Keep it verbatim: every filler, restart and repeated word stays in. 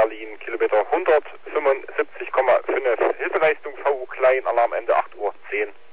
Berlin, Kilometer hundertfünfundsiebzig Komma fünf, Hilfeleistung V U klein, Alarmende acht Uhr zehn.